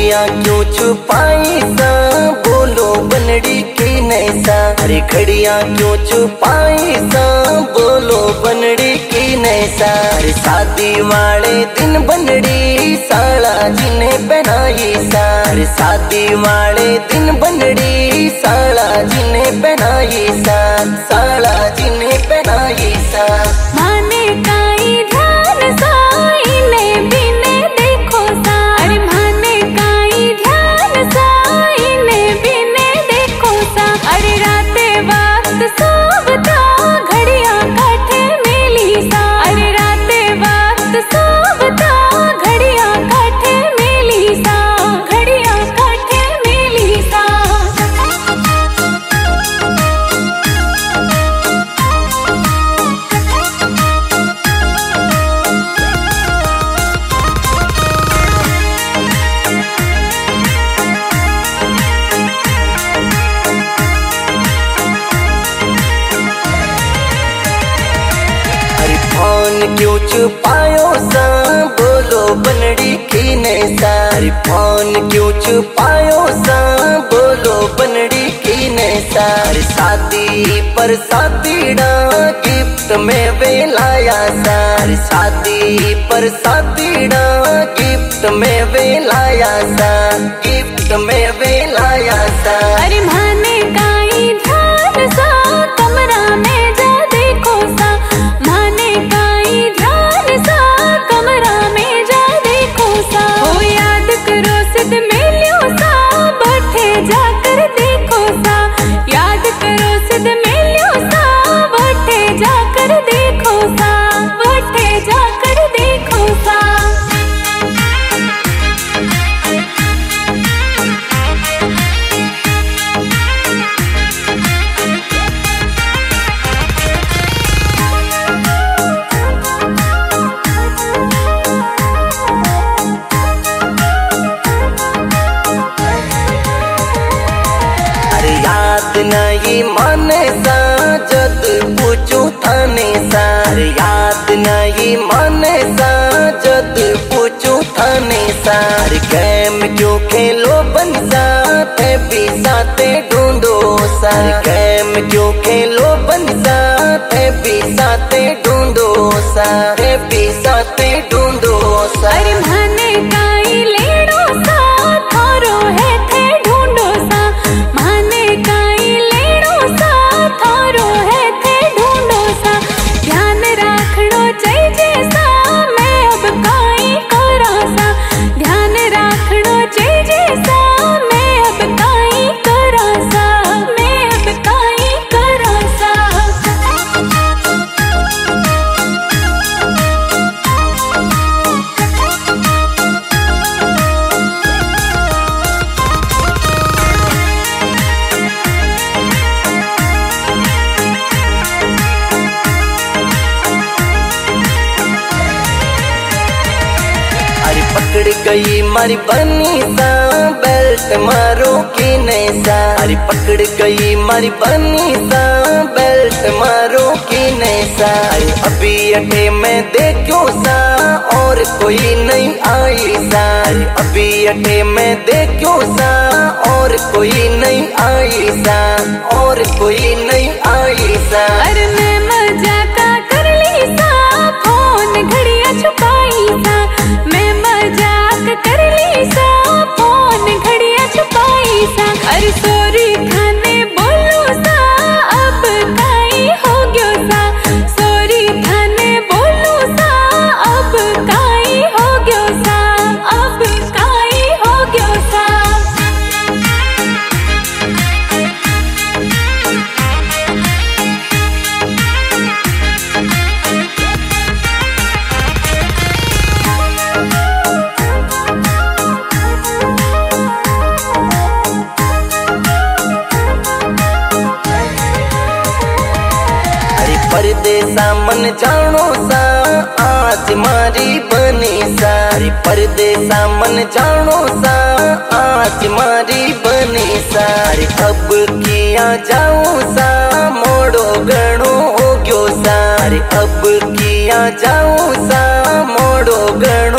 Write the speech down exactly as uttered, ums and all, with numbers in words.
घड़ियां क्यों छुपाई सा, बोलो बनड़ी की नैसा। अरे घड़ियां क्यों छुपाई सा, बोलो बनड़ी की नैसा। अरे शादी वाले दिन बनड़ी साला जिन्हें पहनाई सा। अरे शादी वाले दिन बनड़ी साला जिन्हें पहनाई सा, साला जिन्हें पहनाई सा। माने काई ध्यान सा, इन्हें बिने देखो सा। अरे माने काई ध्यान सा, इन्हें बिने देखो सा। अरे राते वक्त सोबता घड़ियां काठे मेली सा। अरे राते वक्त सोबता घड़ियां काठे मेली सा, घड़ियां काठे मेली सा। फोन क्यों छुपायो सा, बोलो बनड़ी की नैसा। अरे फोन क्यों छुपायो सा, बोलो बनड़ी की नैसा। अरे शादी पर साथीड़ा गिफ्ट में वे लाया सा। अरे शादी पर साथीड़ा गिफ्ट में वे लाया सा, गिफ्ट में वे लाया सा। अरे माने काई ध्यान सा, कमरा में जा देखो सा। माने काई ध्यान सा, कमरा में जा देखो सा। ओ याद करो सिद्ध मेलियो सा, बैठे जाकर देखो सा। याद करो सिद्ध मेलियो सा, बैठे जाकर देखो सा, बैठे जाकर देखो सा। याद नहीं माने सा, जद पूछू थाने सा। अरे याद नहीं माने सा, जद पूछू थाने सा। अरे गेम क्यों खेलो बनसा, थे भी साथे ढूंढो सा। अरे गेम क्यों खेलो बनसा, थे भी साथे ढूंढो सा, थे भी साथे ढूंढो सा। अरे माने काई लेड़ो सा, थारो है थे ढूंढो सा। माने काई लेड़ो सा, थारो है थे ढूंढो सा। ध्यान राखड़ो चाहिए सा, मैं अब काई करा सा। ध्यान राखड़ो चाहिए सा, मैं अब काई करा सा, मैं अब काई करा सा। अरे पकड़ गई मारी बनी सा, बेल्ट मारो की नैसा। अरे पकड़ गई मारी बनी सा, बेल्ट मारो की नैसा। अरे अभी अठे में देखो सा, और कोई नहीं आई सा। अरे अभी अठे में देखो सा, और कोई नहीं आई सा, और कोई नहीं आई सा। अरे मैं मजाका कर ली सा, फोन घड़ियां छुपाई सा। मैं मजाक कर ली सा, फोन घड़ियां छुपाई सा। अरे सॉरी थाने बोलो सा, अब काई हो गयो सा। सॉरी थाने बोलो सा, अब काई हो गयो सा, अब काई हो गयो सा। परदेसा मन जानो सा, आज मारी बनी सा। अरे परदेसा मन जानो सा, आज मारी बनी सा। अरे अब किया जाऊं सा, मोड़ो गणो हो गयो सा। अरे अब किया जाऊं सा, मोड़ो गणो